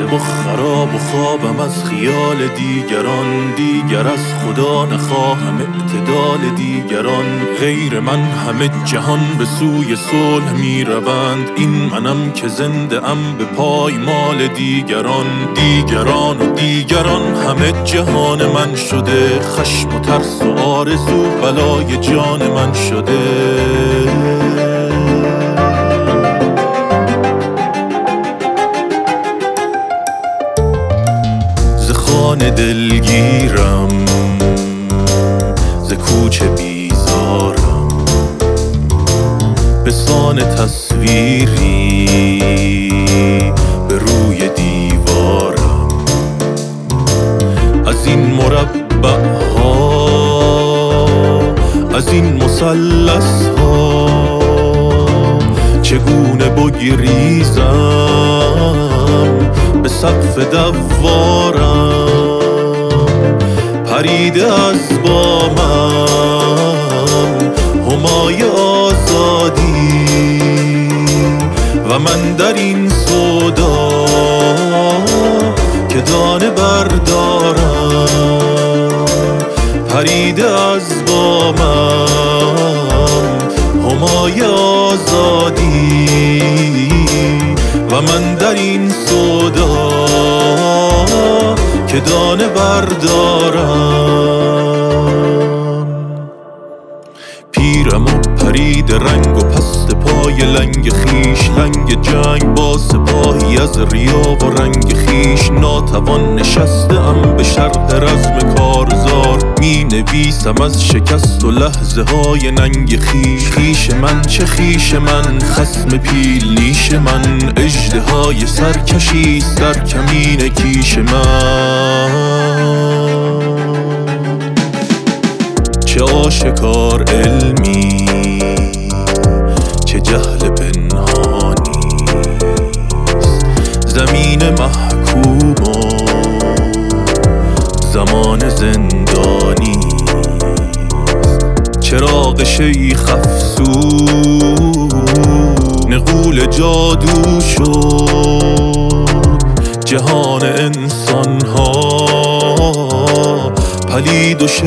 و خراب و خوابم از خیال دیگران. دیگر از خدا نخواهم اعتدال دیگران. غیر من همه جهان به سوی صلح می روند. این منم که زنده ام به پایمال دیگران. دیگران و دیگران همه جهان من شده. خشم و ترس و آرزو بلای جان من شده. ز خانه دلگیرم، ز کوچه بیزارم، به سان تصویری به روی دیوارم. از این مربع ها، از این مثلث ها چگونه بگریزم به سقف دوارم. پریده از بامم همای آزادی و من در این سودا که دانه بردارم. پریده از بامم همای آزادی و من در این سودا که دانه بردارم. پیرم و پرید رنگ و پست پای لنگ خیش. لنگ جنگ با سپاهی از ریا و رنگ خیش. ناتوان نشسته‌ام به شرح رزم کارزار. می نویسم از شکست و لحظه های ننگ خیش. خیش من چه خیش من، خصم پیل نیش من. اژدهای سرکشی در کمین کیش من. چه آشکار علمی، چه جهل پنهانیست. زمین محکوم و زمان زندانی. چراغ شیخ افسون غول جادو شد. جهان انسان ها پلید و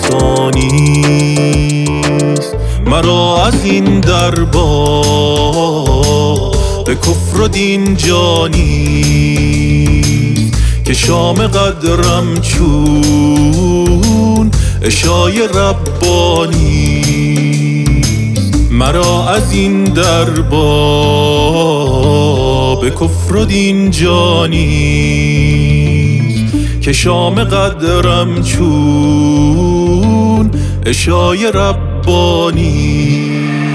شیطانیست. مرا از این دربا به کفر و دین جانیست. که شام قدرم چون عشای ربانیست. مرا از این دربا به کفر و دین جانیست. که شام قدرم چون عشای ربانیست.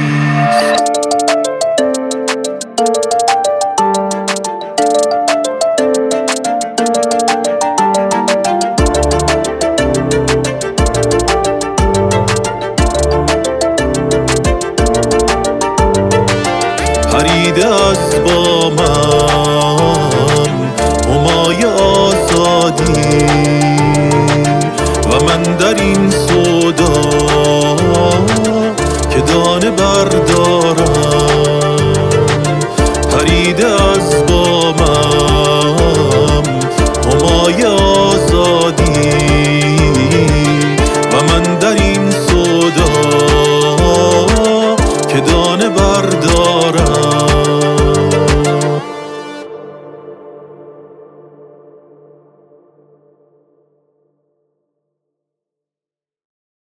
پریده از بامم همای آزادی و من در این سودا که دانه بردارم. پریده از بامم همای آزادی و من در این سودا که دانه بردارم.